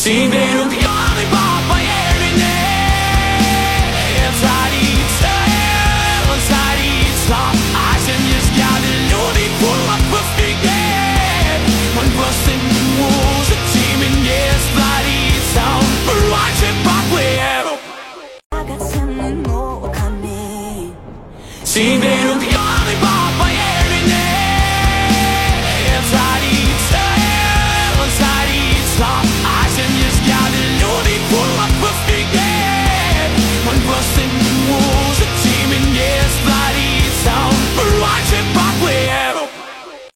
Теперь пьяный по поедине. Царится, а земли взгляды людей пулят по спине. Он просто не может теперь раствориться. Он раньше поплыл. Теперь